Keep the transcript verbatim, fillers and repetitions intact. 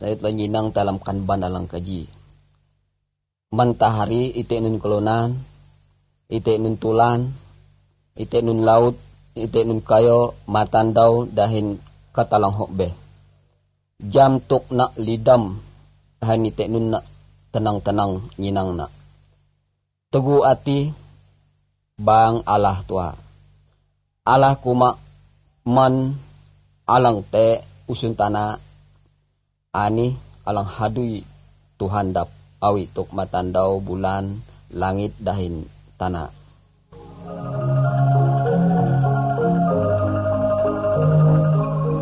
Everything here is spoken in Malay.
Dahit lanyinang dalam kanban alang kaji. Matahari ite nun kolonan, ite nun tulan, ite nun laut, ite nun kayo matandaw dahin katalang hokbe. Jam tuk na lidam dahin ite nun na tenang-tenang nyinang na. Tugu ati bang Allah tua. Allah kuma man alang te usun tanah ani alang hadui Tuhan dap awi tuk matandaw bulan langit dahin tanah.